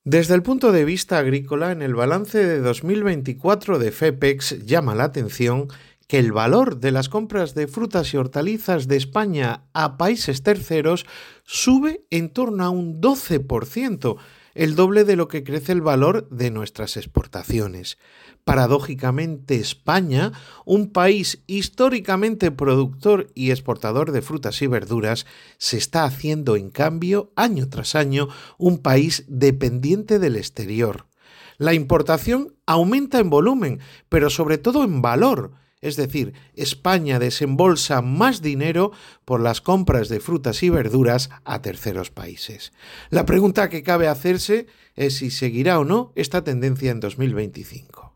Desde el punto de vista agrícola, en el balance de 2024 de FEPEX llama la atención que el valor de las compras de frutas y hortalizas de España a países terceros sube en torno a un 12%, el doble de lo que crece el valor de nuestras exportaciones. Paradójicamente, España, un país históricamente productor y exportador de frutas y verduras, se está haciendo, en cambio, año tras año, un país dependiente del exterior. La importación aumenta en volumen, pero sobre todo en valor. Es decir, España desembolsa más dinero por las compras de frutas y verduras a terceros países. La pregunta que cabe hacerse es si seguirá o no esta tendencia en 2025.